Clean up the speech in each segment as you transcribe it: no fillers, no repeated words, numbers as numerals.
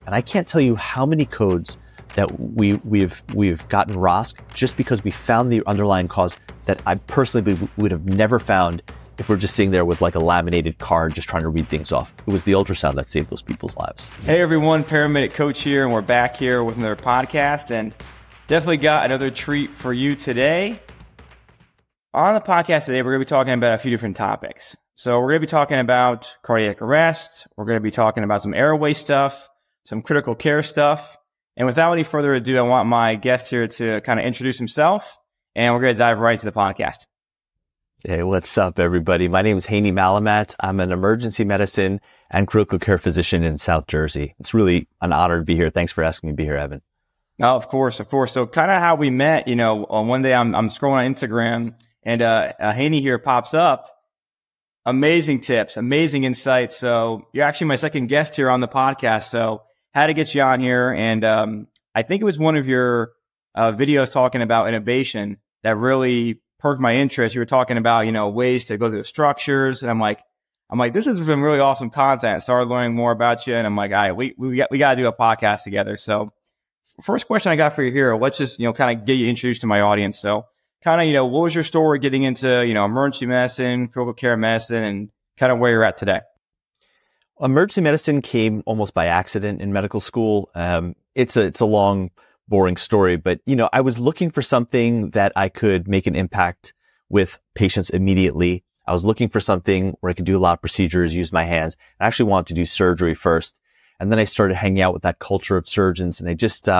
And I can't tell you how many codes that we've gotten ROSC just because we found the underlying cause that I personally believe we would have never found if we're just sitting there with like a laminated card just trying to read things off. It was the ultrasound that saved those people's lives. Hey everyone, Paramedic Coach here, and we're back here with another podcast, and definitely got another treat for you today. On the podcast today, we're going to be talking about a few different topics. So we're going to be talking about cardiac arrest. We're going to be talking about some airway stuff, some critical care stuff. And without any further ado, I want my guest here to kind of introduce himself, and we're going to dive right into the podcast. Hey, what's up, everybody? My name is Haney Malamat. I'm an emergency medicine and critical care physician in South Jersey. It's really an honor to be here. Thanks for asking me to be here, Evan. Oh, of course. So kind of how we met, on one day I'm scrolling on Instagram, and Haney here pops up. Amazing tips, amazing insights. So you're actually my second guest here on the podcast. So had to get you on here. And I think it was one of your videos talking about intubation that really perked my interest. You were talking about, ways to go through the structures. And I'm like, this has been really awesome content. I started learning more about you. And I'm like, all right, we got to do a podcast together. So first question I got for you here, let's just, kind of get you introduced to my audience. So kind of, what was your story getting into, emergency medicine, critical care medicine, and kind of where you're at today? Emergency medicine came almost by accident in medical school. It's a long, boring story, but I was looking for something that I could make an impact with patients immediately. I was looking for something where I could do a lot of procedures, use my hands. I actually wanted to do surgery first. And then I started hanging out with that culture of surgeons, and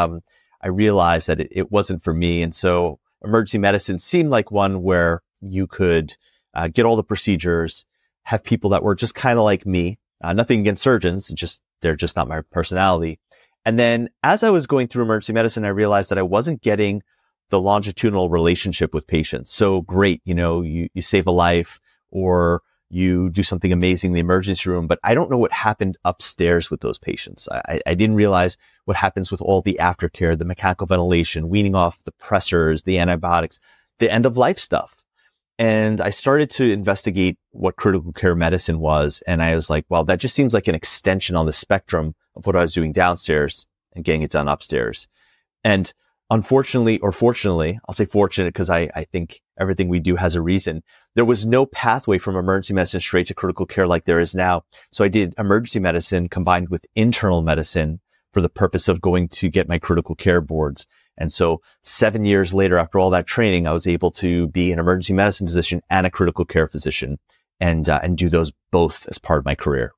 I realized that it wasn't for me. And so emergency medicine seemed like one where you could get all the procedures, have people that were just kind of like me. Nothing against surgeons, they're just not my personality. And then as I was going through emergency medicine, I realized that I wasn't getting the longitudinal relationship with patients. So great, you save a life or you do something amazing in the emergency room, but I don't know what happened upstairs with those patients. I didn't realize what happens with all the aftercare, the mechanical ventilation, weaning off the pressors, the antibiotics, the end of life stuff. And I started to investigate what critical care medicine was. And I was like, well, that just seems like an extension on the spectrum of what I was doing downstairs and getting it done upstairs. And unfortunately, or fortunately, I'll say fortunate because I think everything we do has a reason. There was no pathway from emergency medicine straight to critical care like there is now. So I did emergency medicine combined with internal medicine for the purpose of going to get my critical care boards. And so 7 years later, after all that training, I was able to be an emergency medicine physician and a critical care physician and do those both as part of my career.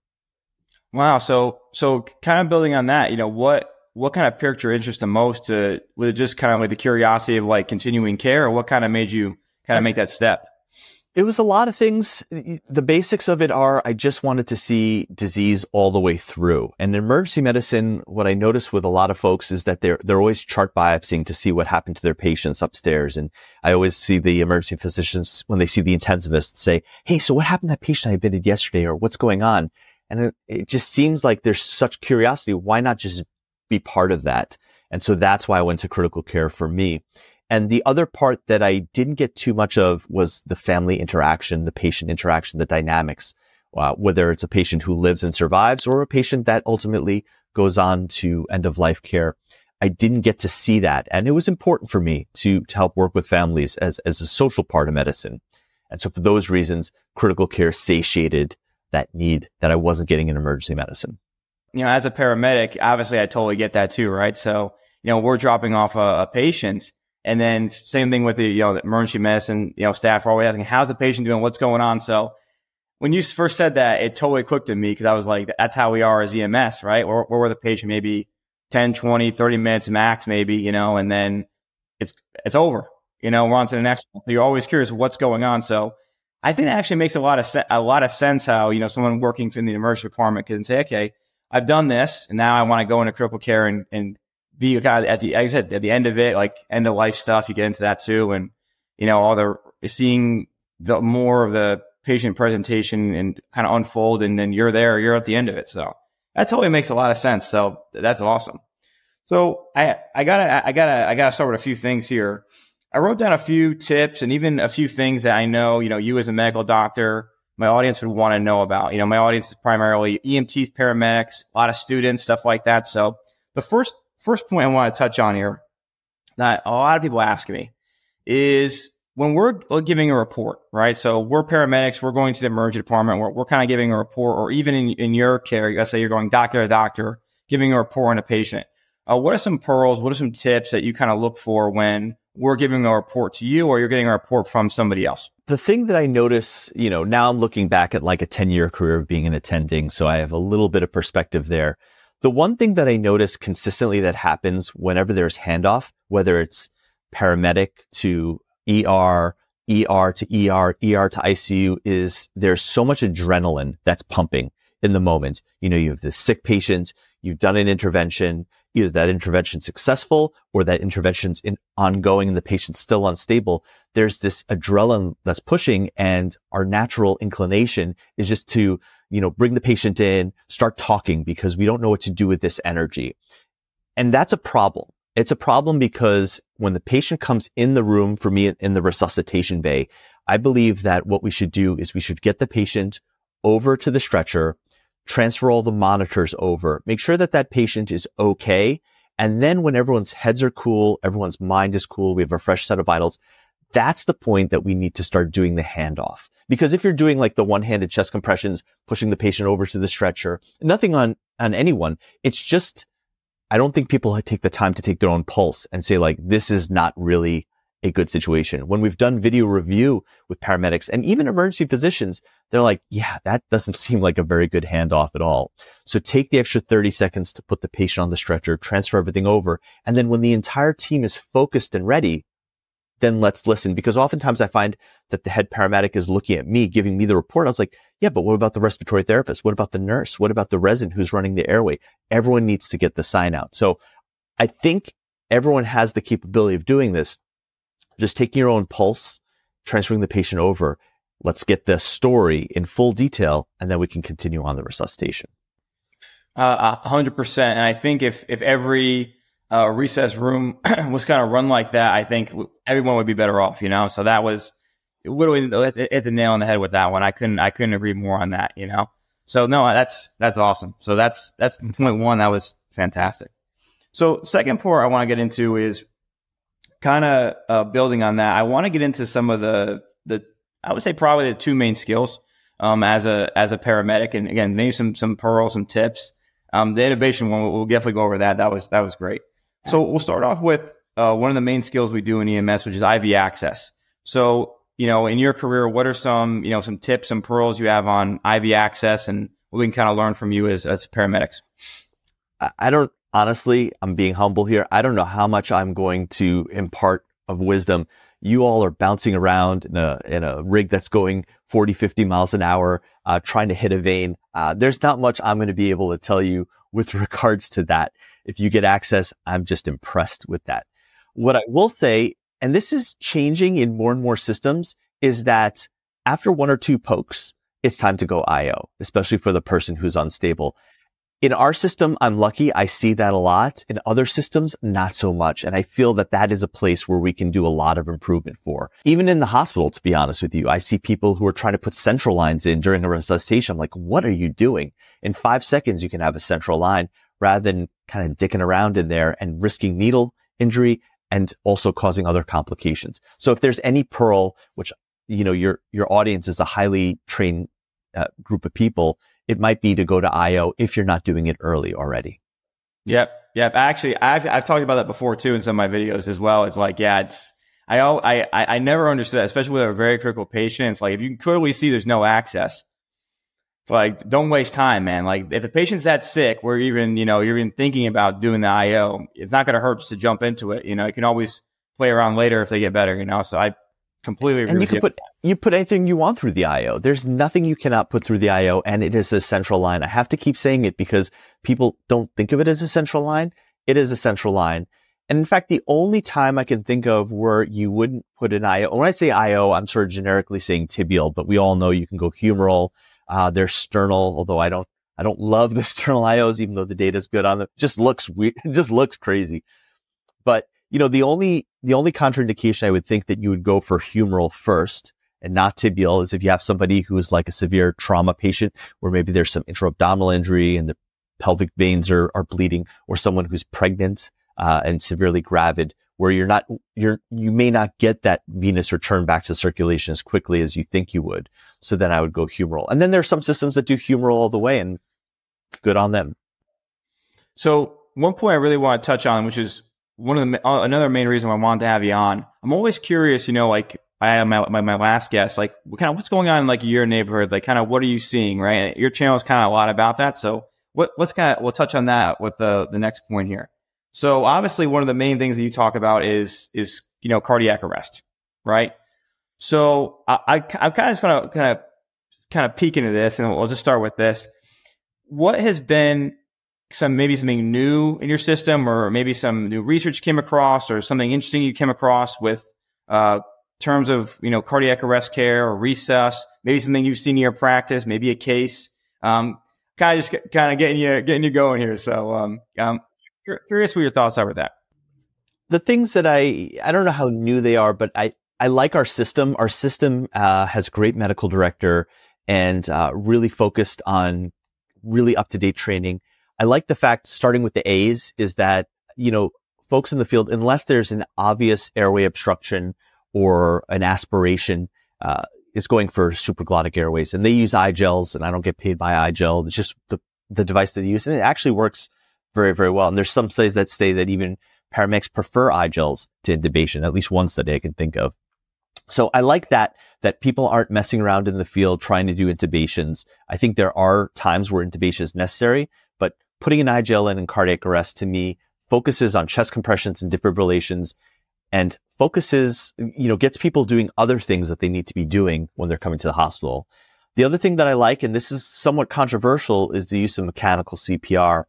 Wow. So kind of building on that, what kind of piqued your interest the most? Was it just kind of like the curiosity of like continuing care, or what kind of made you kind of make that step? It was a lot of things. The basics of it are I just wanted to see disease all the way through. And in emergency medicine, what I noticed with a lot of folks is that they're always chart biopsying to see what happened to their patients upstairs. And I always see the emergency physicians, when they see the intensivist, say, hey, so what happened to that patient I admitted yesterday, or what's going on? And it just seems like there's such curiosity. Why not just be part of that? And so that's why I went to critical care for me. And the other part that I didn't get too much of was the family interaction, the patient interaction, the dynamics, whether it's a patient who lives and survives or a patient that ultimately goes on to end of life care. I didn't get to see that. And it was important for me to help work with families as a social part of medicine. And so for those reasons, critical care satiated that need that I wasn't getting in emergency medicine. As a paramedic, obviously I totally get that too, right? So, we're dropping off a patient. And then same thing with the emergency medicine, staff are always asking, how's the patient doing? What's going on? So when you first said that, it totally clicked to me because I was like, that's how we are as EMS, right? Or we're the patient maybe 10, 20, 30 minutes max, maybe, and then it's over, we're on to the next one. So you're always curious what's going on. So I think that actually makes a lot of sense how, someone working in the emergency department can say, okay, I've done this and now I want to go into critical care and be kind of at the end of it, like end of life stuff. You get into that too. And, seeing the more of the patient presentation and kind of unfold, and then you're at the end of it. So that totally makes a lot of sense. So that's awesome. So I gotta start with a few things here. I wrote down a few tips and even a few things that I know, you as a medical doctor, my audience would want to know about? My audience is primarily EMTs, paramedics, a lot of students, stuff like that. So the first point I want to touch on here that a lot of people ask me is when we're giving a report, right? So we're paramedics, we're going to the emergency department, we're kind of giving a report, or even in your care, let's say you're going doctor to doctor, giving a report on a patient. What are some pearls? What are some tips that you kind of look for when we're giving a report to you or you're getting a report from somebody else? The thing that I notice, now I'm looking back at like a 10-year career of being an attending, so I have a little bit of perspective there. The one thing that I notice consistently that happens whenever there's handoff, whether it's paramedic to ER, ER to ER, ER to ICU, is there's so much adrenaline that's pumping in the moment. You have this sick patient, you've done an intervention, either that intervention's successful or that intervention's ongoing and the patient's still unstable. There's this adrenaline that's pushing, and our natural inclination is just to, bring the patient in, start talking because we don't know what to do with this energy. And that's a problem. It's a problem because when the patient comes in the room, for me in the resuscitation bay, I believe that what we should do is we should get the patient over to the stretcher, transfer all the monitors over, make sure that that patient is okay. And then when everyone's heads are cool, everyone's mind is cool, we have a fresh set of vitals, that's the point that we need to start doing the handoff. Because if you're doing like the one-handed chest compressions, pushing the patient over to the stretcher, nothing on anyone, it's just, I don't think people take the time to take their own pulse and say like, this is not really a good situation. When we've done video review with paramedics and even emergency physicians, they're like, yeah, that doesn't seem like a very good handoff at all. So take the extra 30 seconds to put the patient on the stretcher, transfer everything over. And then when the entire team is focused and ready, then let's listen. Because oftentimes I find that the head paramedic is looking at me, giving me the report. I was like, yeah, but what about the respiratory therapist? What about the nurse? What about the resident who's running the airway? Everyone needs to get the sign out. So I think everyone has the capability of doing this. Just taking your own pulse, transferring the patient over. Let's get the story in full detail, and then we can continue on the resuscitation. 100%. And I think if every recess room was kind of run like that, I think everyone would be better off, So that was literally hit the nail on the head with that one. I couldn't agree more on that, So no, that's awesome. So that's point one. That was fantastic. So second part I want to get into is kind of building on that. I want to get into some of the I would say probably the two main skills as a paramedic, and again maybe some pearls, some tips. The innovation one, we'll definitely go over that. That was great. So we'll start off with one of the main skills we do in EMS, which is IV access. So in your career, what are some some tips and pearls you have on IV access, and what we can kind of learn from you as paramedics? I don't. Honestly, I'm being humble here. I don't know how much I'm going to impart of wisdom. You all are bouncing around in a rig that's going 40, 50 miles an hour, trying to hit a vein. There's not much I'm going to be able to tell you with regards to that. If you get access, I'm just impressed with that. What I will say, and this is changing in more and more systems, is that after one or two pokes, it's time to go IO, especially for the person who's unstable. In our system, I'm lucky. I see that a lot. In other systems, not so much. And I feel that that is a place where we can do a lot of improvement for. Even in the hospital, to be honest with you, I see people who are trying to put central lines in during a resuscitation. I'm like, what are you doing? In 5 seconds, you can have a central line rather than kind of dicking around in there and risking needle injury and also causing other complications. So if there's any pearl, which, your audience is a highly trained group of people, it might be to go to IO if you're not doing it early already. Yep. Actually, I've talked about that before too in some of my videos as well. It's like, I never understood that, especially with a very critical patient. It's like, if you can clearly see there's no access, it's like, don't waste time, man. Like, if the patient's that sick, where you're even thinking about doing the IO, it's not going to hurt just to jump into it. You can always play around later if they get better, So I completely agree with you. And you put anything you want through the IO. There's nothing you cannot put through the IO, and it is a central line. I have to keep saying it because people don't think of it as a central line. It is a central line. And in fact, the only time I can think of where you wouldn't put an IO, when I say IO, I'm sort of generically saying tibial, but we all know you can go humeral. There's sternal, although I don't love the sternal IOs, even though the data is good on them. It just looks weird. It just looks crazy. But the only contraindication I would think that you would go for humeral first, and not tibial is if you have somebody who is like a severe trauma patient where maybe there's some intra-abdominal injury and the pelvic veins are bleeding, or someone who's pregnant and severely gravid, where you may not get that venous return back to circulation as quickly as you think you would. So then I would go humeral. And then there are some systems that do humeral all the way, and good on them. So one point I really want to touch on, which is another main reason why I wanted to have you on. I'm always curious, like I have my last guest, like what's going on in like your neighborhood, like kind of what are you seeing, right? And your channel is kind of a lot about that. So we'll touch on that with the next point here. So obviously one of the main things that you talk about is cardiac arrest, right? So I kind of just want to kind of peek into this, and we'll just start with this. What has been maybe something new in your system, or maybe some new research you came across, or something interesting you came across with terms of cardiac arrest care or resus? Maybe something you've seen in your practice, maybe a case. Kind of getting you going here. So curious what your thoughts are with that. The things that I don't know how new they are, but I like our system. Our system has a great medical director and really focused on really up-to-date training. I like the fact, starting with the A's, is that, folks in the field, unless there's an obvious airway obstruction or an aspiration, is going for supraglottic airways. And they use iGels, and I don't get paid by iGel. It's just the device that they use. And it actually works very, very well. And there's some studies that say that even paramedics prefer iGels to intubation, at least one study I can think of. So I like that people aren't messing around in the field trying to do intubations. I think there are times where intubation is necessary, but putting an iGel in cardiac arrest, to me, focuses on chest compressions and defibrillations, and focuses, gets people doing other things that they need to be doing when they're coming to the hospital. The other thing that I like, and this is somewhat controversial, is the use of mechanical CPR.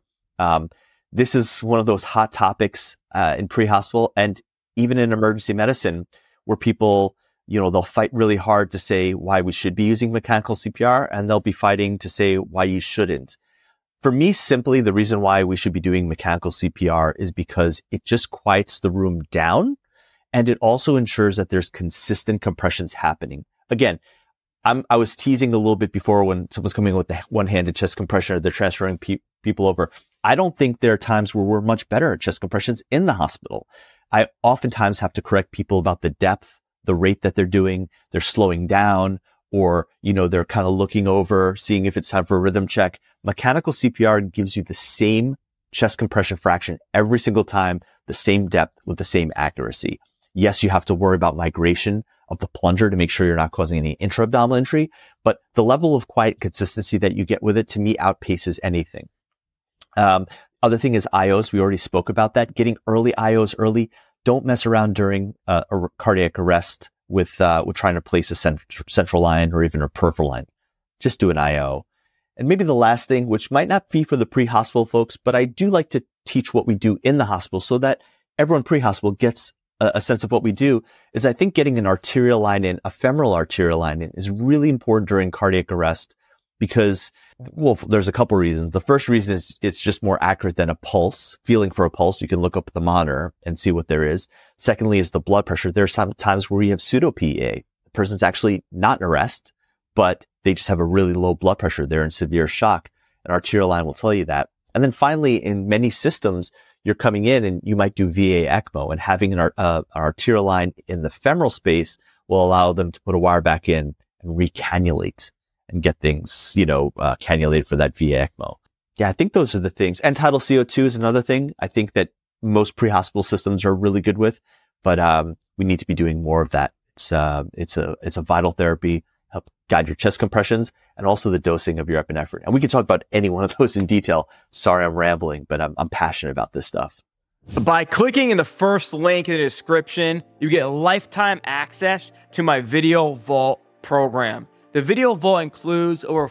This is one of those hot topics in pre-hospital and even in emergency medicine, where people, they'll fight really hard to say why we should be using mechanical CPR, and they'll be fighting to say why you shouldn't. For me, simply, the reason why we should be doing mechanical CPR is because it just quiets the room down, and it also ensures that there's consistent compressions happening. Again, I was teasing a little bit before when someone's coming in with the one-handed chest compression, or they're transferring people over. I don't think there are times where we're much better at chest compressions in the hospital. I oftentimes have to correct people about the depth, the rate that they're doing, they're slowing down, or, they're kind of looking over, seeing if it's time for a rhythm check. Mechanical CPR gives you the same chest compression fraction every single time, the same depth with the same accuracy. Yes, you have to worry about migration of the plunger to make sure you're not causing any intra-abdominal injury, but the level of quiet consistency that you get with it, to me, outpaces anything. Other thing is IOs. We already spoke about that. Getting early IOs early. Don't mess around during a cardiac arrest with trying to place a central line or even a peripheral line. Just do an IO. And maybe the last thing, which might not be for the pre-hospital folks, but I do like to teach what we do in the hospital so that everyone pre-hospital gets a sense of what we do, is I think getting an arterial line in, a femoral arterial line in, is really important during cardiac arrest because, well, there's a couple reasons. The first reason is it's just more accurate than a pulse. Feeling for a pulse, you can look up at the monitor and see what there is. Secondly is the blood pressure. There are some times where you have pseudo-PEA. The person's actually not in arrest, but they just have a really low blood pressure. They're in severe shock. An arterial line will tell you that. And then finally, in many systems, you're coming in and you might do VA ECMO, and having an arterial line in the femoral space will allow them to put a wire back in and recannulate and get things, cannulated for that VA ECMO. Yeah, I think those are the things. And tidal CO2 is another thing I think that most pre-hospital systems are really good with, but we need to be doing more of that. It's a vital therapy, help guide your chest compressions and also the dosing of your epinephrine. And we can talk about any one of those in detail. Sorry, I'm rambling, but I'm passionate about this stuff. By clicking in the first link in the description, you get lifetime access to my Video Vault program. The Video Vault includes over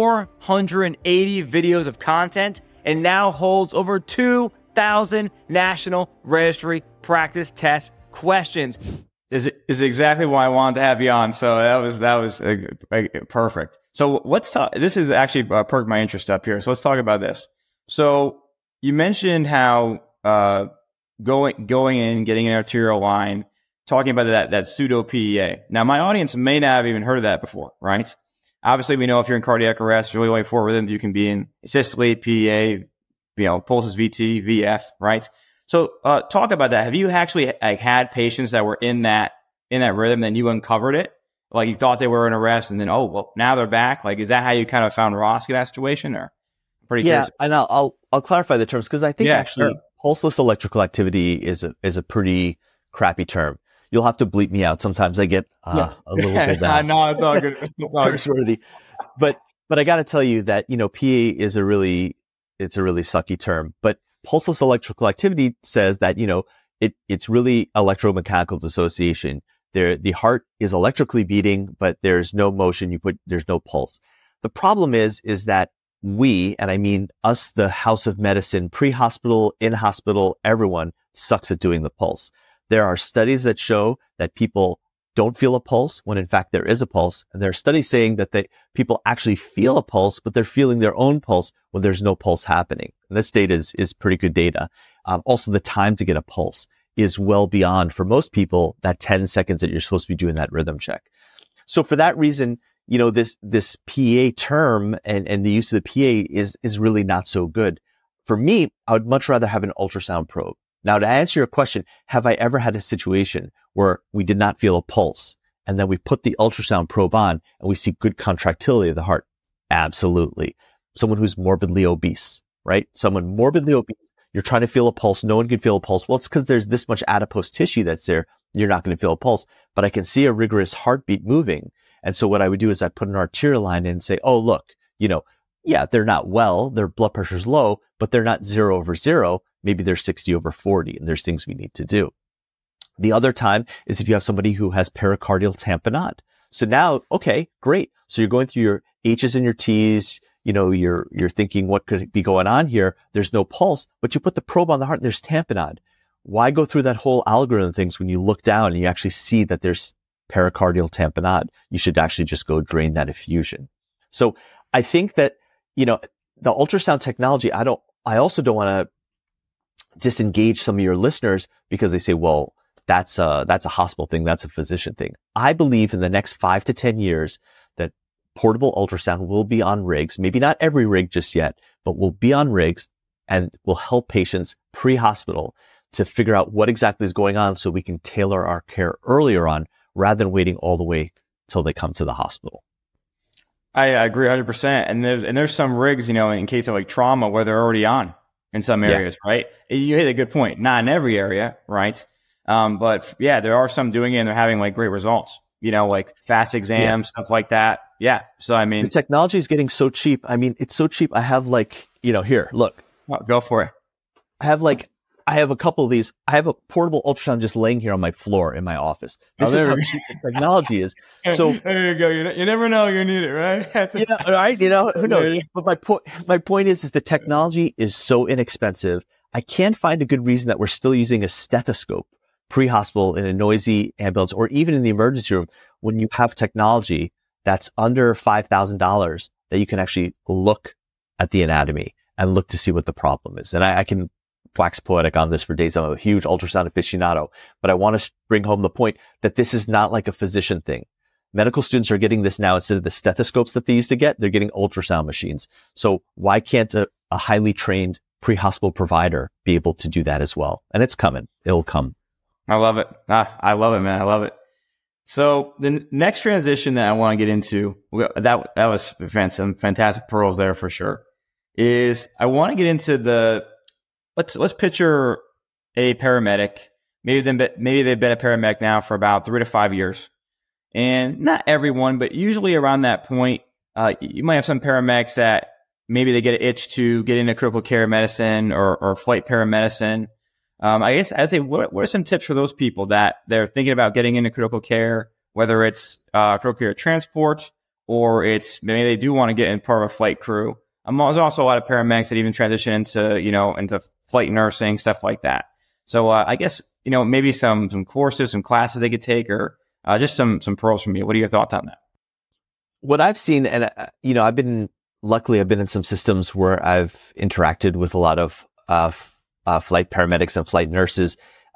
480 videos of content and now holds over 2,000 National Registry practice test questions. Is exactly why I wanted to have you on. So that was perfect. So let's talk. This is actually perked my interest up here. So let's talk about this. So you mentioned how going in, getting an arterial line talking about that pseudo PEA. Now, my audience may not have even heard of that before, right? Obviously, we know if you're in cardiac arrest, there's really only 4 rhythms you can be in: systole, PEA, pulses, VT, VF, right? So, talk about that. Have you actually had patients that were in that rhythm, then you uncovered it? Like you thought they were in arrest, and then now they're back. Like, is that how you kind of found ROSC in that situation, or? Pretty curious. And I'll clarify the terms because I think actually pulseless electrical activity is a pretty crappy term. You'll have to bleep me out. Sometimes I get a little bit no, it's all good. Curse-worthy. But I got to tell you that PA is a really sucky term. But pulseless electrical activity says that it's really electromechanical dissociation. The heart is electrically beating, but there's no motion. There's no pulse. The problem is that we, and I mean us, the House of Medicine, pre-hospital, in-hospital, everyone sucks at doing the pulse. There are studies that show that people don't feel a pulse when in fact there is a pulse. And there are studies saying that people actually feel a pulse, but they're feeling their own pulse when there's no pulse happening. And this data is pretty good data. Also, the time to get a pulse is well beyond, for most people, that 10 seconds that you're supposed to be doing that rhythm check. So for that reason, this PA term and the use of the PA is really not so good. For me, I would much rather have an ultrasound probe. Now, to answer your question, have I ever had a situation where we did not feel a pulse and then we put the ultrasound probe on and we see good contractility of the heart? Absolutely. Someone who's morbidly obese, right? Someone morbidly obese, you're trying to feel a pulse. No one can feel a pulse. Well, it's because there's this much adipose tissue that's there. You're not going to feel a pulse, but I can see a rigorous heartbeat moving. And so what I would do is I put an arterial line in and say, oh, look, they're not well, their blood pressure's low, but they're not 0/0. Maybe they're 60/40, and there's things we need to do. The other time is if you have somebody who has pericardial tamponade. So now, okay, great. So you're going through your H's and your T's, you're thinking what could be going on here. There's no pulse, but you put the probe on the heart, there's tamponade. Why go through that whole algorithm of things when you look down and you actually see that there's pericardial tamponade? You should actually just go drain that effusion. So I think that, the ultrasound technology, I also don't want to disengage some of your listeners because they say, well, that's a hospital thing. That's a physician thing. I believe in the next 5 to 10 years that portable ultrasound will be on rigs, maybe not every rig just yet, but will be on rigs and will help patients pre-hospital to figure out what exactly is going on so we can tailor our care earlier on rather than waiting all the way till they come to the hospital. I agree 100%. And there's some rigs, in case of like trauma where they're already on in some areas, right? You hit a good point. Not in every area, right? But there are some doing it and they're having like great results, like fast exams, stuff like that. Yeah. So, I mean, the technology is getting so cheap. I mean, it's so cheap. I have here, look. Oh, go for it. I have a couple of these. I have a portable ultrasound just laying here on my floor in my office. This is how cheap the technology is. So there you go. You never know you're gonna need it, right? Right? Who knows? But my point is the technology is so inexpensive. I can't find a good reason that we're still using a stethoscope pre-hospital in a noisy ambulance or even in the emergency room when you have technology that's under $5,000 that you can actually look at the anatomy and look to see what the problem is. And I can wax poetic on this for days. I'm a huge ultrasound aficionado, but I want to bring home the point that this is not like a physician thing. Medical students are getting this now. Instead of the stethoscopes that they used to get, they're getting ultrasound machines. So why can't a highly trained pre-hospital provider be able to do that as well? And it's coming. It'll come. I love it. I love it, man. I love it. So the next transition that I want to get into, that was some fantastic pearls there for sure, is I want to get into let's picture a paramedic. Maybe they've been a paramedic now for about 3 to 5 years. And not everyone, but usually around that point, you might have some paramedics that maybe they get an itch to get into critical care medicine or flight paramedicine. I guess I'd say, what are some tips for those people that they're thinking about getting into critical care, whether it's critical care transport or it's maybe they do want to get in part of a flight crew. There's also a lot of paramedics that even transition into flight nursing, stuff like that. So I guess, maybe some courses, some classes they could take, or just some pearls from you. What are your thoughts on that? What I've seen, and I've been in some systems where I've interacted with a lot of flight paramedics and flight nurses.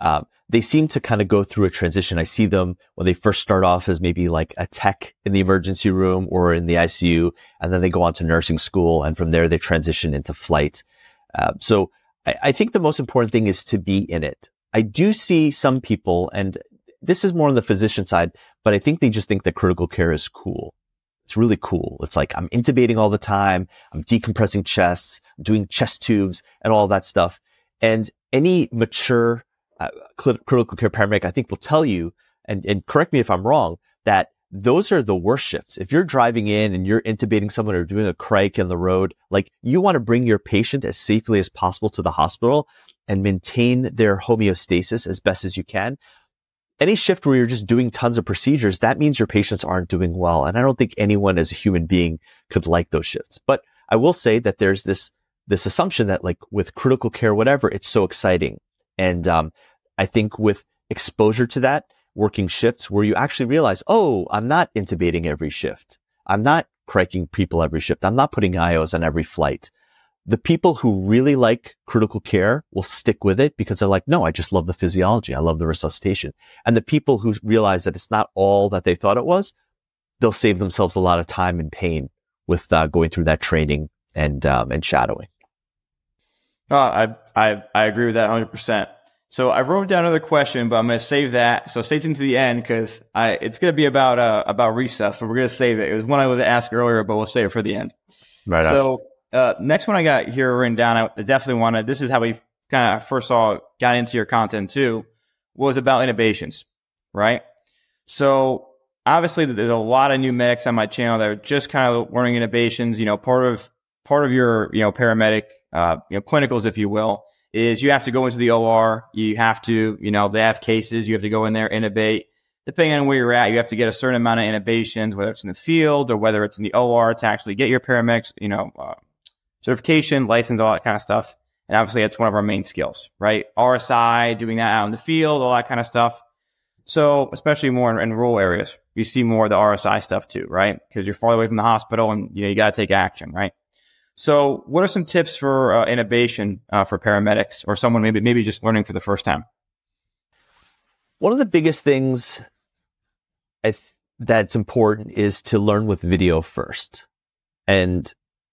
they seem to kind of go through a transition. I see them when they first start off as maybe like a tech in the emergency room or in the ICU, and then they go on to nursing school, and from there they transition into flight. So I think the most important thing is to be in it. I do see some people, and this is more on the physician side, but I think they just think that critical care is cool. It's really cool. It's like, I'm intubating all the time. I'm decompressing chests, I'm doing chest tubes and all that stuff. And any mature critical care paramedic, I think, will tell you, and correct me if I'm wrong, that those are the worst shifts. If you're driving in and you're intubating someone or doing a crike in the road, like, you want to bring your patient as safely as possible to the hospital and maintain their homeostasis as best as you can. Any shift where you're just doing tons of procedures, that means your patients aren't doing well. And I don't think anyone as a human being could like those shifts. But I will say that there's this assumption that, like, with critical care, whatever, it's so exciting. And I think with exposure to that, working shifts where you actually realize, oh, I'm not intubating every shift. I'm not criking people every shift. I'm not putting IOs on every flight. The people who really like critical care will stick with it because they're like, no, I just love the physiology. I love the resuscitation. And the people who realize that it's not all that they thought it was, they'll save themselves a lot of time and pain with going through that training and shadowing. I agree with that 100%. So I wrote down another question, but I'm going to save that. So stay tuned to the end because it's going to be about resus, but we're going to save it. It was one I would ask earlier, but we'll save it for the end. Right. So next one I got here written down, I definitely wanted, this is how we kind of first got into your content too, was about intubations, right? So obviously there's a lot of new medics on my channel that are just kind of learning intubations. You know, part of your, paramedic, clinicals, if you will, is you have to go into the OR. You have to, they have cases. You have to go in there, intubate. Depending on where you're at, you have to get a certain amount of intubations, whether it's in the field or whether it's in the OR to actually get your paramedics, certification, license, all that kind of stuff. And obviously that's one of our main skills, right? RSI, doing that out in the field, all that kind of stuff. So especially more in rural areas, you see more of the RSI stuff too, right? Because you're far away from the hospital and you got to take action, right? So what are some tips for intubation for paramedics or someone maybe just learning for the first time? One of the biggest things that's important is to learn with video first. And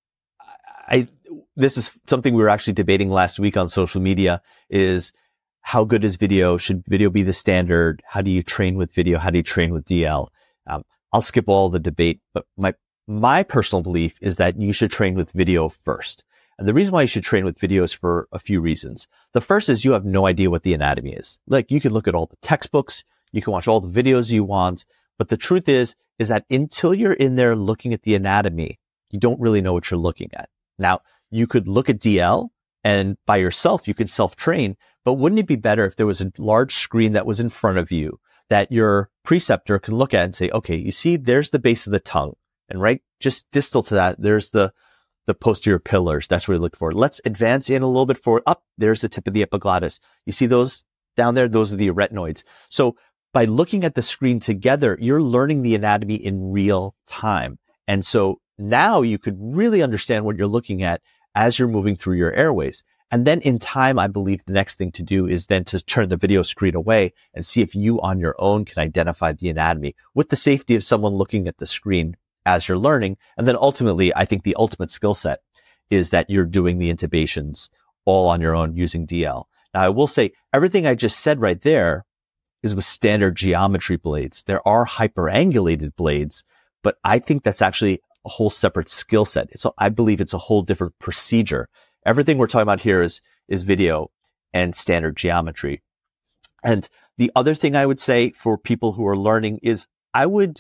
this is something we were actually debating last week on social media, is how good is video? Should video be the standard? How do you train with video? How do you train with DL? I'll skip all the debate, but my personal belief is that you should train with video first. And the reason why you should train with video is for a few reasons. The first is you have no idea what the anatomy is. Like, you can look at all the textbooks, you can watch all the videos you want, but the truth is that until you're in there looking at the anatomy, you don't really know what you're looking at. Now, you could look at DL and by yourself, you could self-train, but wouldn't it be better if there was a large screen that was in front of you that your preceptor can look at and say, okay, you see, there's the base of the tongue. And right, just distal to that, there's the posterior pillars. That's what we look for. Let's advance in a little bit forward. Up, there's the tip of the epiglottis. You see those down there? Those are the arytenoids. So by looking at the screen together, you're learning the anatomy in real time. And so now you could really understand what you're looking at as you're moving through your airways. And then in time, I believe the next thing to do is then to turn the video screen away and see if you on your own can identify the anatomy with the safety of someone looking at the screen as you're learning. And then ultimately, I think the ultimate skill set is that you're doing the intubations all on your own using DL. Now, I will say everything I just said right there is with standard geometry blades. There are hyperangulated blades, but I think that's actually a whole separate skill set. I believe it's a whole different procedure. Everything we're talking about here is video and standard geometry. And the other thing I would say for people who are learning is I would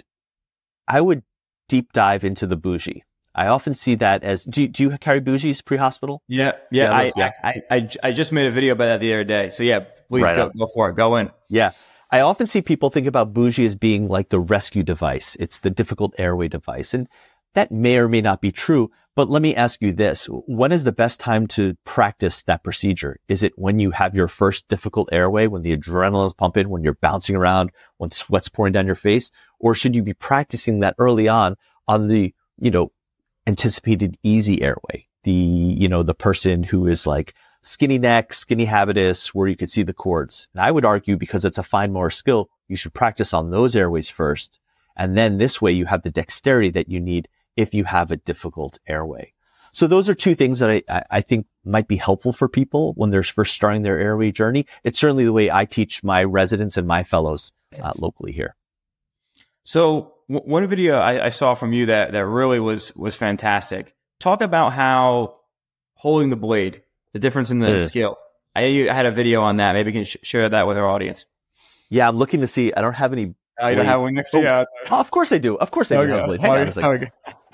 deep dive into the bougie. I often see that as, do you carry bougies pre-hospital? Yeah. I just made a video about that the other day. So yeah, please go for it. Go in. Yeah. I often see people think about bougie as being like the rescue device. It's the difficult airway device. And that may or may not be true. But let me ask you this. When is the best time to practice that procedure? Is it when you have your first difficult airway, when the adrenaline is pumping, when you're bouncing around, when sweat's pouring down your face? Or should you be practicing that early on the, anticipated easy airway? The person who is like skinny neck, skinny habitus, where you could see the cords. And I would argue because it's a fine motor skill, you should practice on those airways first. And then this way you have the dexterity that you need if you have a difficult airway. So those are two things that I think might be helpful for people when they're first starting their airway journey. It's certainly the way I teach my residents and my fellows locally here. So one video I saw from you that really was fantastic. Talk about how holding the blade, the difference in the skill. I had a video on that. Maybe you can share that with our audience. Yeah, I'm looking to see. I don't have any. You don't have one next to you? Oh, of course I do. Of course I do have a blade. Hang on a second.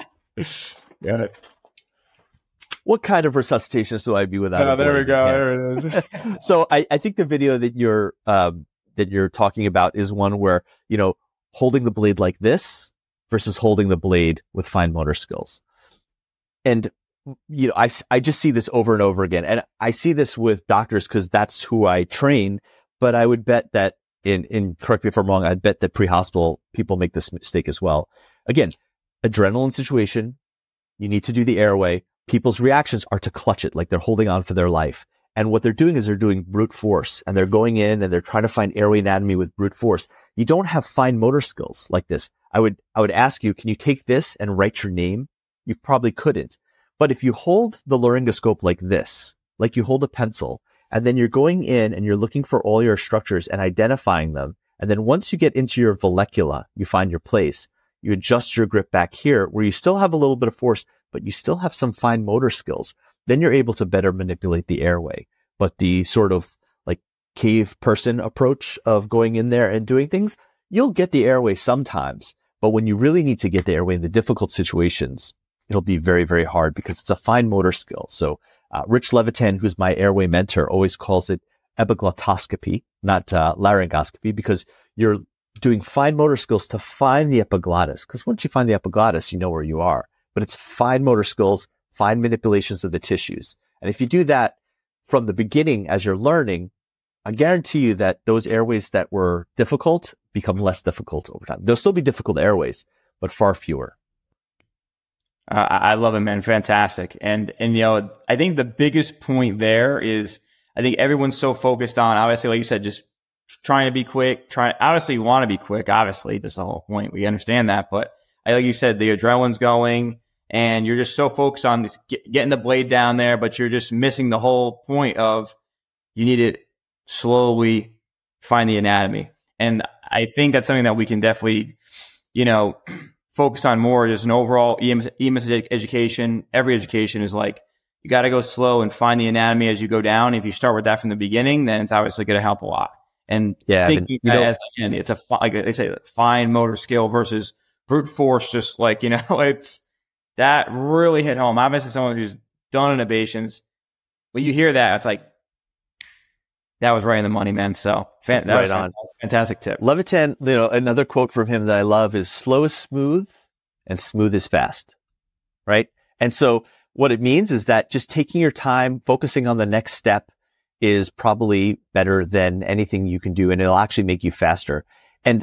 Got it. What kind of resuscitation do I be without? Oh, there we go. Yeah. There it is. So I think the video that you're talking about is one where, holding the blade like this versus holding the blade with fine motor skills. And, I just see this over and over again. And I see this with doctors because that's who I train. But I would bet that correct me if I'm wrong, I'd bet that pre-hospital people make this mistake as well. Again, adrenaline situation, you need to do the airway. People's reactions are to clutch it like they're holding on for their life. And what they're doing is they're doing brute force, and they're going in and they're trying to find airway anatomy with brute force. You don't have fine motor skills like this. I would ask you, can you take this and write your name? You probably couldn't. But if you hold the laryngoscope like this, like you hold a pencil, and then you're going in and you're looking for all your structures and identifying them. And then once you get into your vallecula, you find your place. You adjust your grip back here where you still have a little bit of force, but you still have some fine motor skills. Then you're able to better manipulate the airway. But the sort of like cave person approach of going in there and doing things, you'll get the airway sometimes. But when you really need to get the airway in the difficult situations, it'll be very, very hard because it's a fine motor skill. So Rich Levitan, who's my airway mentor, always calls it epiglottoscopy, not laryngoscopy, because you're doing fine motor skills to find the epiglottis. Because once you find the epiglottis, you know where you are. But it's fine motor skills, fine manipulations of the tissues. And if you do that from the beginning as you're learning, I guarantee you that those airways that were difficult become less difficult over time. There'll still be difficult airways, but far fewer. I love it, man. Fantastic. And I think the biggest point there is I think everyone's so focused on, obviously, like you said, just trying to be quick. Obviously, you want to be quick. Obviously, that's the whole point. We understand that. But like you said, the adrenaline's going and you're just so focused on this, getting the blade down there, but you're just missing the whole point of you need to slowly find the anatomy. And I think that's something that we can definitely, focus on more. Just an overall EMS education. Every education is like, you got to go slow and find the anatomy as you go down. If you start with that from the beginning, then it's obviously going to help a lot. And it's like they say, fine motor skill versus brute force. Just like, it's that really hit home. Obviously someone who's done intubations, when you hear that, it's like, that was right in the money, man. So that was on. Fantastic tip. Levitan, another quote from him that I love is slow is smooth and smooth is fast. Right. And so what it means is that just taking your time, focusing on the next step is probably better than anything you can do. And it'll actually make you faster. And,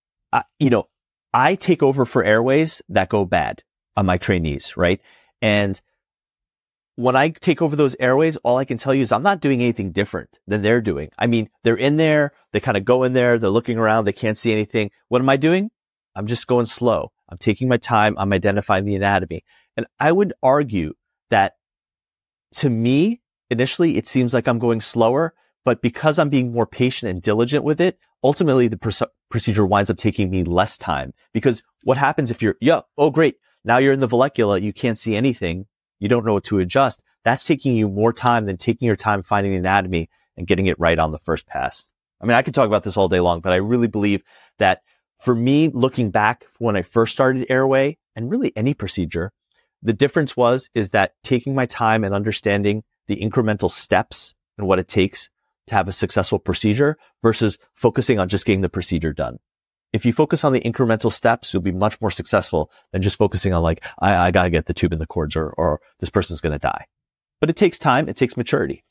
I take over for airways that go bad on my trainees. Right. And when I take over those airways, all I can tell you is I'm not doing anything different than they're doing. I mean, they're in there. They kind of go in there. They're looking around. They can't see anything. What am I doing? I'm just going slow. I'm taking my time. I'm identifying the anatomy. And I would argue that to me, initially, it seems like I'm going slower, but because I'm being more patient and diligent with it, ultimately the procedure winds up taking me less time. Because what happens if oh, great. Now you're in the vallecula. You can't see anything. You don't know what to adjust. That's taking you more time than taking your time finding the anatomy and getting it right on the first pass. I mean, I could talk about this all day long, but I really believe that for me, looking back when I first started airway and really any procedure, the difference is that taking my time and understanding the incremental steps and what it takes to have a successful procedure versus focusing on just getting the procedure done. If you focus on the incremental steps, you'll be much more successful than just focusing on like, I got to get the tube in the cords or this person's going to die. But it takes time. It takes maturity.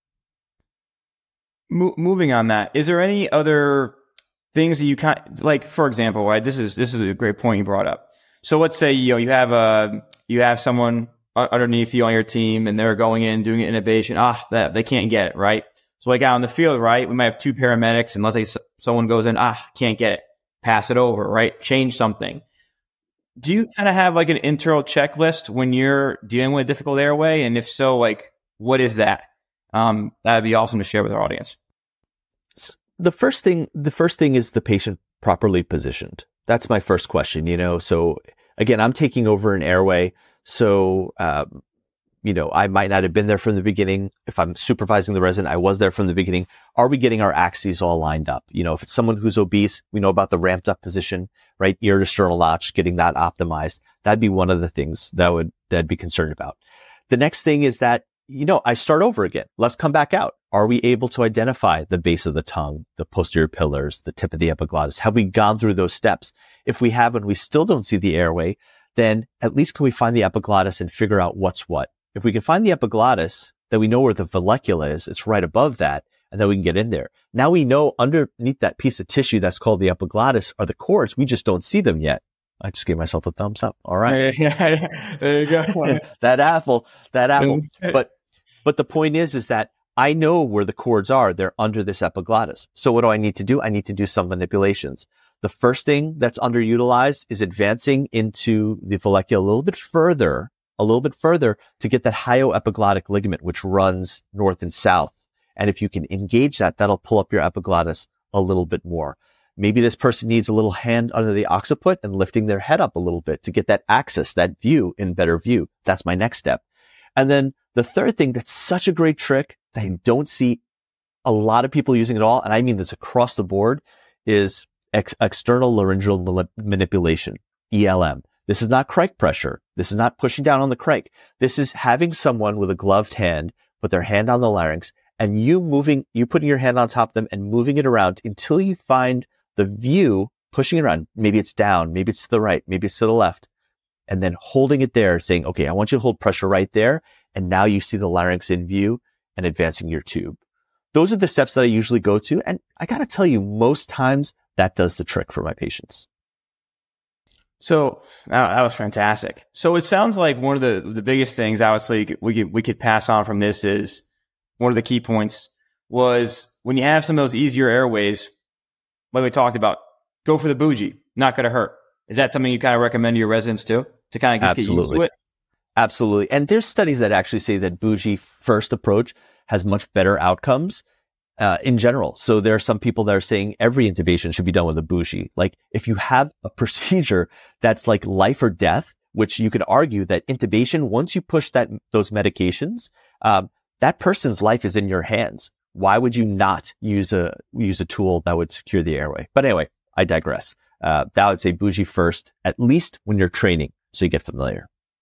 Moving on that, is there any other things that you like, for example, right? This is a great point you brought up. So let's say, you have someone underneath you on your team and they're going in doing an intubation, they can't get it, right? So like out in the field, right, we might have two paramedics and let's say someone goes in, can't get it, pass it over, right? Change something. Do you kind of have like an internal checklist when you're dealing with a difficult airway? And if so, like, what is that? That'd be awesome to share with our audience. The first thing is the patient properly positioned. That's my first question, So again, I'm taking over an airway. So, I might not have been there from the beginning. If I'm supervising the resident, I was there from the beginning. Are we getting our axes all lined up? If it's someone who's obese, we know about the ramped up position, right? Ear to sternal notch, getting that optimized. That'd be one of the things that I'd be concerned about. The next thing is that, I start over again. Let's come back out. Are we able to identify the base of the tongue, the posterior pillars, the tip of the epiglottis? Have we gone through those steps? If we have and we still don't see the airway, then at least can we find the epiglottis and figure out what's what? If we can find the epiglottis, then we know where the vallecula is. It's right above that, and then we can get in there. Now we know underneath that piece of tissue that's called the epiglottis are the cords. We just don't see them yet. I just gave myself a thumbs up. All right. There you go. that apple. But the point is that I know where the cords are. They're under this epiglottis. So what do I need to do? I need to do some manipulations. The first thing that's underutilized is advancing into the vallecula a little bit further to get that hyoepiglottic ligament, which runs north and south. And if you can engage that, that'll pull up your epiglottis a little bit more. Maybe this person needs a little hand under the occiput and lifting their head up a little bit to get that axis, that view in better view. That's my next step. And then the third thing that's such a great trick that I don't see a lot of people using at all, and I mean this across the board, is external laryngeal manipulation, ELM. This is not crike pressure. This is not pushing down on the crike. This is having someone with a gloved hand put their hand on the larynx and you putting your hand on top of them and moving it around until you find the view, pushing it around. Maybe it's down, maybe it's to the right, maybe it's to the left. And then holding it there, saying, okay, I want you to hold pressure right there. And now you see the larynx in view and advancing your tube. Those are the steps that I usually go to. And I got to tell you, most times that does the trick for my patients. So that was fantastic. So it sounds like one of the biggest things, obviously, we could pass on from this is one of the key points was when you have some of those easier airways, like we talked about, go for the bougie, not going to hurt. Is that something you kind of recommend to your residents too, to kind of just get used to it? Absolutely. And there's studies that actually say that bougie first approach has much better outcomes in general. So there are some people that are saying every intubation should be done with a bougie. Like if you have a procedure that's like life or death, which you could argue that intubation, once you push those medications, that person's life is in your hands. Why would you not use a tool that would secure the airway? But anyway, I digress. That would say bougie first, at least when you're training, so you get familiar.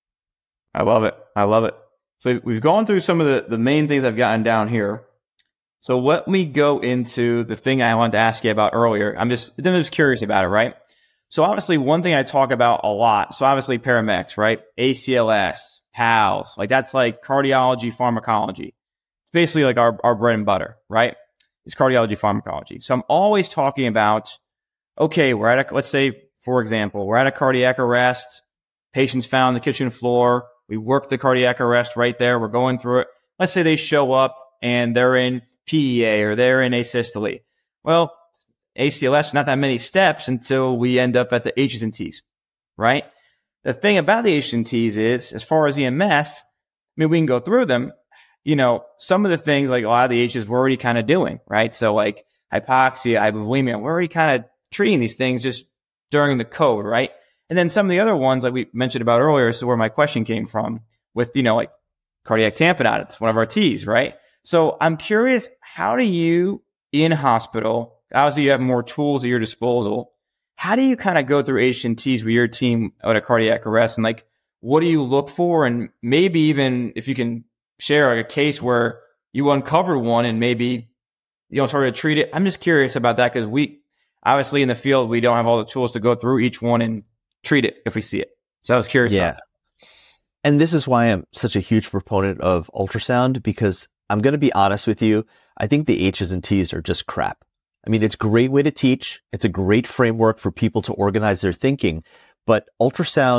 I love it. So we've gone through some of the main things I've gotten down here. So let me go into the thing I wanted to ask you about earlier. I'm just curious about it, right? So obviously one thing I talk about a lot, so obviously paramedics, right? ACLS, PALS, like that's like cardiology, pharmacology. It's basically like our bread and butter, right? It's cardiology, pharmacology. So I'm always talking about, okay, let's say, for example, we're at a cardiac arrest, patient's found on the kitchen floor, we work the cardiac arrest right there, we're going through it. Let's say they show up and they're in PEA or they're in asystole. Well, ACLS, not that many steps until we end up at the H's and T's, right? The thing about the H's and T's is, as far as EMS, we can go through them. Some of the things, like a lot of the H's we're already kind of doing, right? So like hypoxia, hypovolemia, we're already kind of treating these things just during the code, right? And then some of the other ones, like we mentioned about earlier, is where my question came from with, like cardiac tamponade. It's one of our T's, right? So I'm curious, how do you, in hospital, obviously you have more tools at your disposal, how do you kind of go through H&Ts with your team at a cardiac arrest? And like, what do you look for? And maybe even if you can share like a case where you uncovered one and maybe, sort of treat it. I'm just curious about that because we, obviously in the field, we don't have all the tools to go through each one and treat it if we see it. So I was curious about that. And this is why I'm such a huge proponent of ultrasound, because I'm going to be honest with you. I think the H's and T's are just crap. I mean, it's a great way to teach. It's a great framework for people to organize their thinking, but ultrasound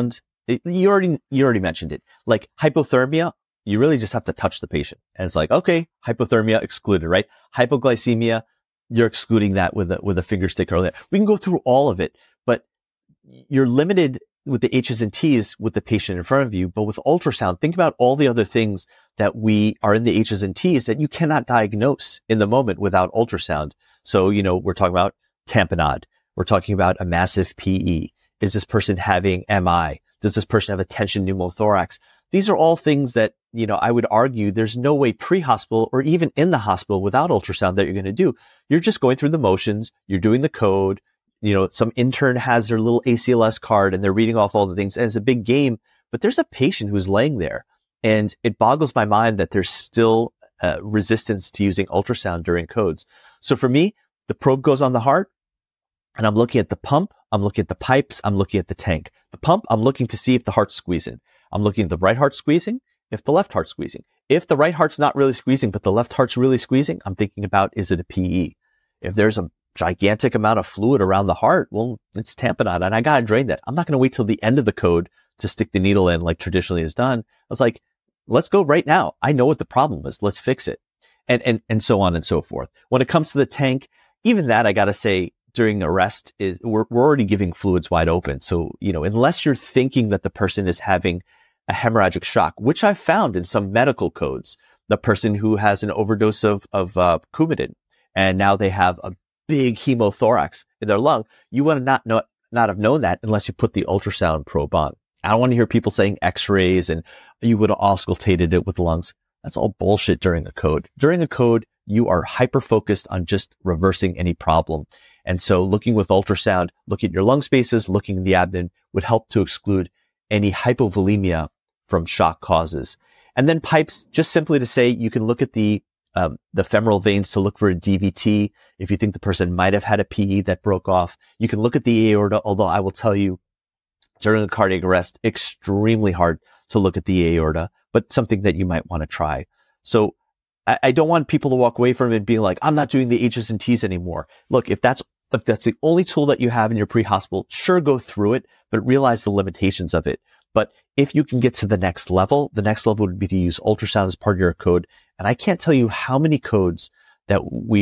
You already mentioned it. Like hypothermia, you really just have to touch the patient. And it's like, okay, hypothermia excluded, right? Hypoglycemia, you're excluding that with a finger stick or that. We can go through all of it, but you're limited with the H's and T's with the patient in front of you. But with ultrasound, think about all the other things that we are in the H's and T's that you cannot diagnose in the moment without ultrasound. So, we're talking about tamponade. We're talking about a massive PE. Is this person having MI? Does this person have a tension pneumothorax? These are all things that, I would argue there's no way pre-hospital or even in the hospital without ultrasound that you're going to do. You're just going through the motions. You're doing the code. Some intern has their little ACLS card and they're reading off all the things. And it's a big game, but there's a patient who's laying there. And it boggles my mind that there's still resistance to using ultrasound during codes. So for me, the probe goes on the heart and I'm looking at the pump. I'm looking at the pipes. I'm looking at the tank. The pump, I'm looking to see if the heart's squeezing. I'm looking at the right heart squeezing, if the left heart's squeezing. If the right heart's not really squeezing, but the left heart's really squeezing, I'm thinking about, is it a PE? If there's a gigantic amount of fluid around the heart, well, it's tamponade and I got to drain that. I'm not going to wait till the end of the code to stick the needle in like traditionally is done. I was like, let's go right now. I know what the problem is. Let's fix it. And so on and so forth. When it comes to the tank, even that, I got to say, during arrest is we're already giving fluids wide open. So, unless you're thinking that the person is having a hemorrhagic shock, which I've found in some medical codes, the person who has an overdose of Coumadin, and now they have a big hemothorax in their lung, you would not have known that unless you put the ultrasound probe on. I don't want to hear people saying x-rays and you would have auscultated it with the lungs. That's all bullshit during a code. During a code, you are hyper-focused on just reversing any problem. And so looking with ultrasound, looking at your lung spaces, looking in the abdomen would help to exclude any hypovolemia from shock causes. And then pipes, just simply to say, you can look at the femoral veins to look for a DVT. If you think the person might have had a PE that broke off, you can look at the aorta, although I will tell you during a cardiac arrest, extremely hard to look at the aorta, but something that you might want to try. So I don't want people to walk away from it being like, I'm not doing the H's and T's anymore. Look, if that's the only tool that you have in your pre-hospital, sure, go through it, but realize the limitations of it. But if you can get to the next level would be to use ultrasound as part of your code. And I can't tell you how many codes that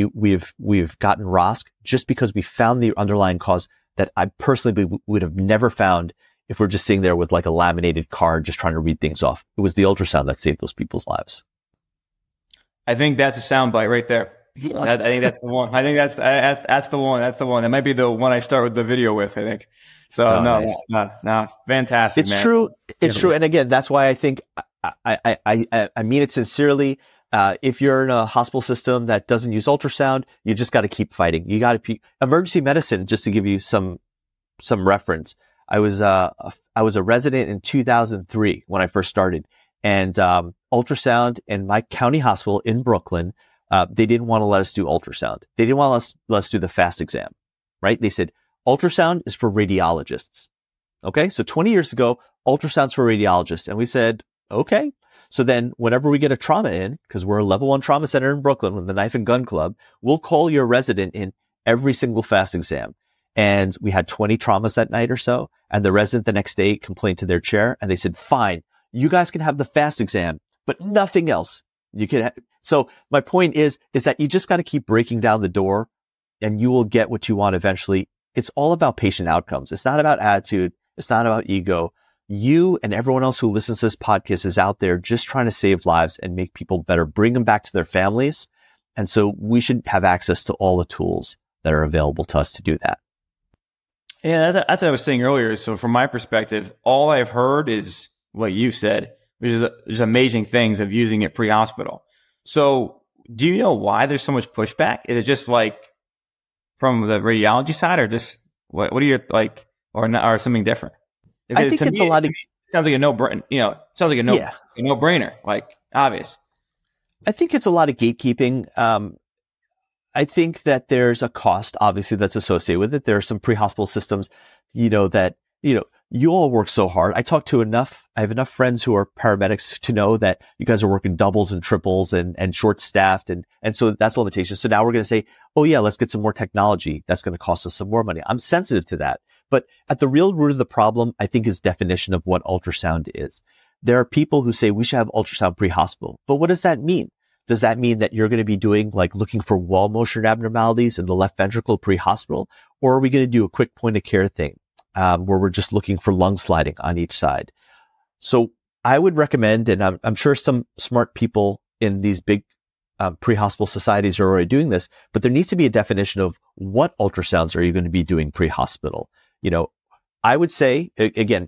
we've gotten ROSC just because we found the underlying cause that I personally would have never found if we're just sitting there with like a laminated card just trying to read things off. It was the ultrasound that saved those people's lives. I think that's a soundbite right there. I think that's the one. I think that's the one. That's the one. That might be the one I start with the video with, I think. So no, fantastic. It's man. True. It's true. And again, that's why I think I mean it sincerely. If you're in a hospital system that doesn't use ultrasound, you just got to keep fighting. You got to emergency medicine. Just to give you some reference, I was a resident in 2003 when I first started, and ultrasound in my county hospital in Brooklyn. They didn't want to let us do ultrasound. They didn't want to let us do the FAST exam, right? They said ultrasound is for radiologists. Okay, so 20 years ago, ultrasound's for radiologists, and we said okay. So then whenever we get a trauma in, because we're a level 1 trauma center in Brooklyn with the Knife and Gun Club, we'll call your resident in every single FAST exam. And we had 20 traumas that night or so. And the resident the next day complained to their chair and they said, fine, you guys can have the FAST exam, but nothing else. You can. So my point is that you just got to keep breaking down the door and you will get what you want eventually. It's all about patient outcomes. It's not about attitude. It's not about ego. You and everyone else who listens to this podcast is out there just trying to save lives and make people better, bring them back to their families. And so we should have access to all the tools that are available to us to do that. Yeah, that's what I was saying earlier. So from my perspective, all I've heard is what you said, which is just amazing things of using it pre-hospital. So do you know why there's so much pushback? Is it just like from the radiology side or just what are your like, or something different? I think it's a lot of, sounds like a no-brainer, sounds like a no-brainer, like obvious. I think it's a lot of gatekeeping. I think that there's a cost, obviously, that's associated with it. There are some pre-hospital systems, that you all work so hard. I have enough friends who are paramedics to know that you guys are working doubles and triples and short-staffed. And so that's a limitation. So now we're going to say, oh yeah, let's get some more technology. That's going to cost us some more money. I'm sensitive to that. But at the real root of the problem, I think, is definition of what ultrasound is. There are people who say we should have ultrasound pre-hospital. But what does that mean? Does that mean that you're going to be doing looking for wall motion abnormalities in the left ventricle pre-hospital? Or are we going to do a quick point of care thing where we're just looking for lung sliding on each side? So I would recommend, and I'm sure some smart people in these big pre-hospital societies are already doing this, but there needs to be a definition of what ultrasounds are you going to be doing pre-hospital. I would say, again,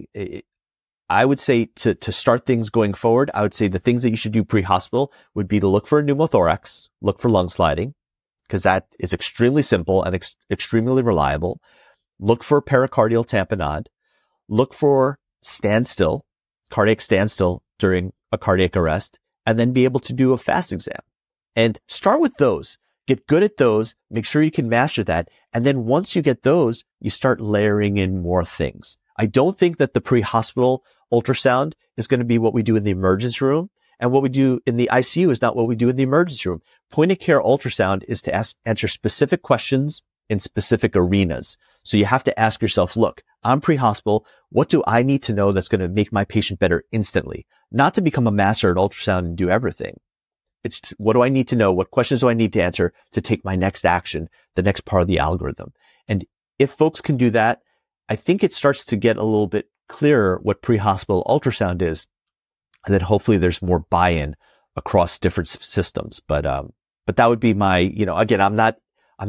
I would say to start things going forward, I would say the things that you should do pre-hospital would be to look for a pneumothorax, look for lung sliding, because that is extremely simple and extremely reliable. Look for pericardial tamponade. Look for standstill, cardiac standstill during a cardiac arrest, and then be able to do a fast exam. And start with those. Get good at those. Make sure you can master that. And then once you get those, you start layering in more things. I don't think that the pre-hospital ultrasound is going to be what we do in the emergency room. And what we do in the ICU is not what we do in the emergency room. Point of care ultrasound is to answer specific questions in specific arenas. So you have to ask yourself, look, I'm pre-hospital. What do I need to know that's going to make my patient better instantly? Not to become a master at ultrasound and do everything. It's what do I need to know? What questions do I need to answer to take my next action, the next part of the algorithm? And if folks can do that, I think it starts to get a little bit clearer what pre-hospital ultrasound is. And then hopefully there's more buy-in across different systems. But that would be my, again, I'm not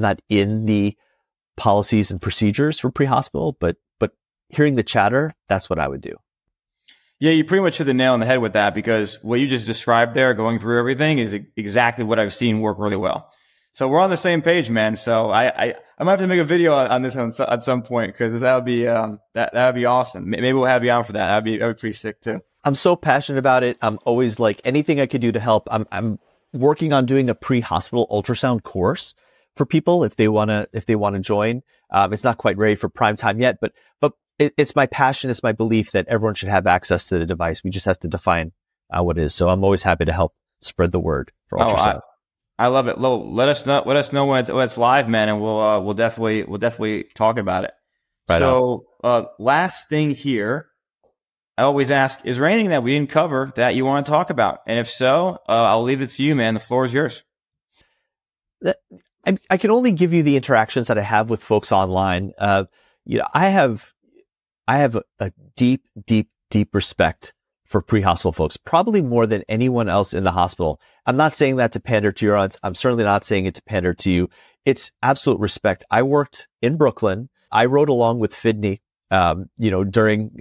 in the policies and procedures for pre-hospital, but hearing the chatter, that's what I would do. Yeah, you pretty much hit the nail on the head with that, because what you just described there, going through everything, is exactly what I've seen work really well. So we're on the same page, man. So I might have to make a video on this at some point, because that would be that would be awesome. Maybe we'll have you on for that. That'd be pretty sick too. I'm so passionate about it. I'm always anything I could do to help. I'm working on doing a pre-hospital ultrasound course for people if they want to join. It's not quite ready for prime time yet, but it's my passion. It's my belief that everyone should have access to the device. We just have to define what it is. So I'm always happy to help spread the word for ultrasound. I love it. Let us know when it's live, man, and we'll definitely talk about it. Right. So last thing here, I always ask, is there anything that we didn't cover that you want to talk about? And if so, I'll leave it to you, man. The floor is yours. I can only give you the interactions that I have with folks online. I have a deep respect for pre-hospital folks, probably more than anyone else in the hospital. I'm not saying that to pander to your audience. I'm certainly not saying it to pander to you. It's absolute respect. I worked in Brooklyn. I rode along with Fidney, during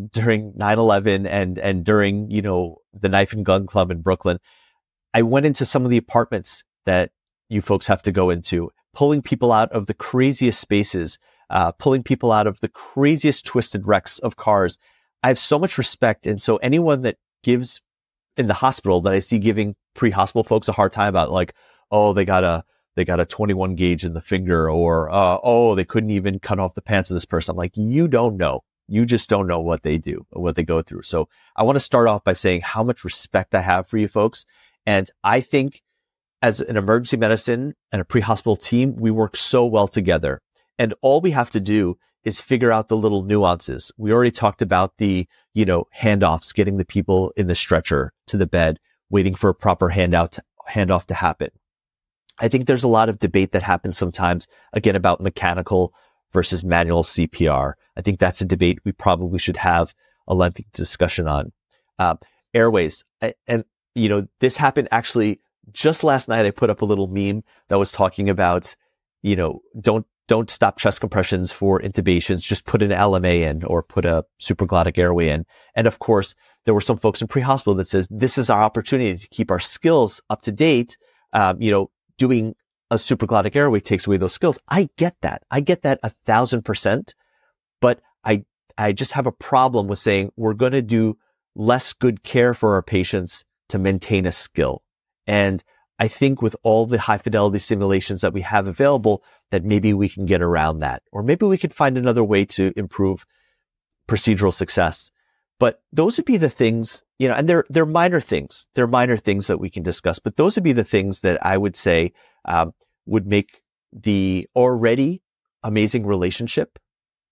9/11 and during, the Knife and Gun Club in Brooklyn. I went into some of the apartments that you folks have to go into, pulling people out of the craziest spaces, pulling people out of the craziest twisted wrecks of cars. I have so much respect. And so anyone that gives in the hospital that I see giving pre-hospital folks a hard time about they got a 21 gauge in the finger, or, they couldn't even cut off the pants of this person. I'm like, you don't know. You just don't know what they do or what they go through. So I want to start off by saying how much respect I have for you folks. And I think as an emergency medicine and a pre-hospital team, we work so well together. And all we have to do is figure out the little nuances. We already talked about the, handoffs, getting the people in the stretcher to the bed, waiting for a proper handoff to happen. I think there's a lot of debate that happens sometimes, again, about mechanical versus manual CPR. I think that's a debate we probably should have a lengthy discussion on. Airways. And this happened actually just last night. I put up a little meme that was talking about, don't stop chest compressions for intubations. Just put an LMA in or put a supraglottic airway in. And of course, there were some folks in pre-hospital that says, this is our opportunity to keep our skills up to date. Doing a supraglottic airway takes away those skills. I get that. 1,000%. But I just have a problem with saying we're going to do less good care for our patients to maintain a skill. And I think with all the high fidelity simulations that we have available, that maybe we can get around that, or maybe we could find another way to improve procedural success. But those would be the things, and they're minor things. They're minor things that we can discuss, but those would be the things that I would say, would make the already amazing relationship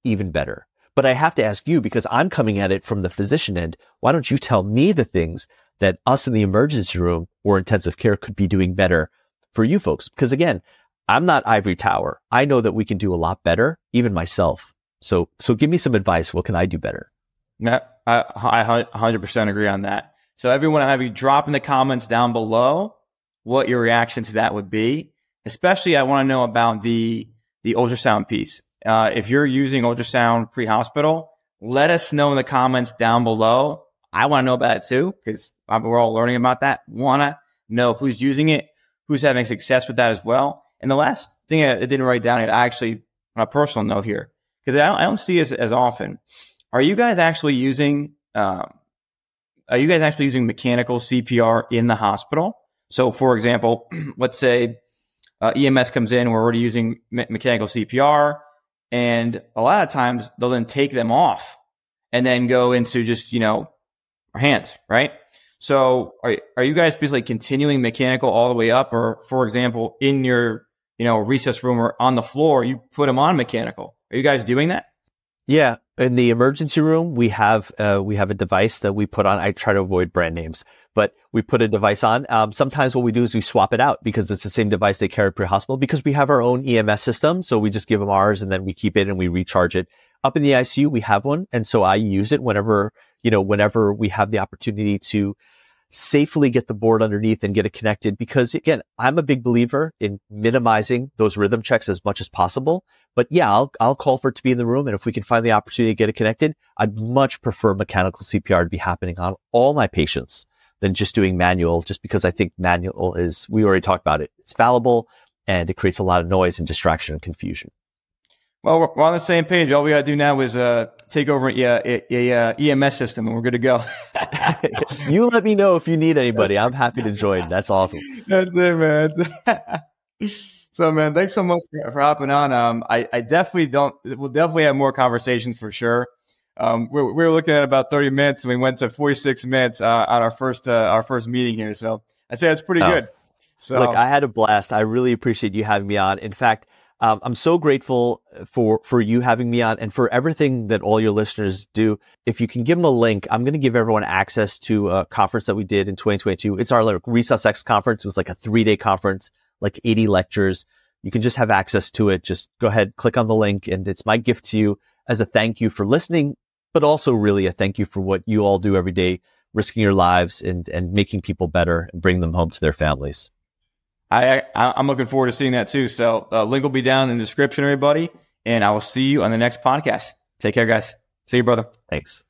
even better. But I have to ask you, because I'm coming at it from the physician end, why don't you tell me the things that us in the emergency room or intensive care could be doing better for you folks? Because again, I'm not ivory tower. I know that we can do a lot better, even myself. So give me some advice. What can I do better? Yeah, I 100% agree on that. So everyone, have you drop in the comments down below what your reaction to that would be. Especially, I want to know about the ultrasound piece. If you're using ultrasound pre-hospital, let us know in the comments down below. I want to know about it too, because we're all learning about that. Want to know who's using it, who's having success with that as well. And the last thing I didn't write down, it actually on a personal note here, because I don't see it as often. Are you guys actually using mechanical CPR in the hospital? So, for example, let's say EMS comes in, we're already using mechanical CPR, and a lot of times they'll then take them off and then go into just, our hands, right? So are you guys basically continuing mechanical all the way up? Or, for example, in your, recess room or on the floor, you put them on mechanical. Are you guys doing that? Yeah. In the emergency room, we have a device that we put on. I try to avoid brand names, but we put a device on. Sometimes what we do is we swap it out because it's the same device they carry pre-hospital, because we have our own EMS system. So we just give them ours and then we keep it and we recharge it. Up in the ICU, we have one. And so I use it whenever we have the opportunity to safely get the board underneath and get it connected. Because again, I'm a big believer in minimizing those rhythm checks as much as possible. But yeah, I'll call for it to be in the room. And if we can find the opportunity to get it connected, I'd much prefer mechanical CPR to be happening on all my patients than just doing manual, just because I think manual we already talked about it. It's fallible and it creates a lot of noise and distraction and confusion. Well, we're on the same page. All we got to do now is take over a EMS system, and we're good to go. You let me know if you need anybody. I'm happy to join. That's awesome. That's it, man. So, man, thanks so much for hopping on. I definitely we'll definitely have more conversations for sure. We're looking at about 30 minutes, and we went to 46 minutes on our first meeting here. So I'd say that's pretty good. So look, I had a blast. I really appreciate you having me on. In fact, I'm so grateful for you having me on and for everything that all your listeners do. If you can give them a link, I'm going to give everyone access to a conference that we did in 2022. It's our Resusc conference. It was like a 3-day conference, like 80 lectures. You can just have access to it. Just go ahead, click on the link, and it's my gift to you as a thank you for listening, but also really a thank you for what you all do every day, risking your lives and making people better and bring them home to their families. I'm looking forward to seeing that too. So link will be down in the description, everybody. And I will see you on the next podcast. Take care, guys. See you, brother. Thanks.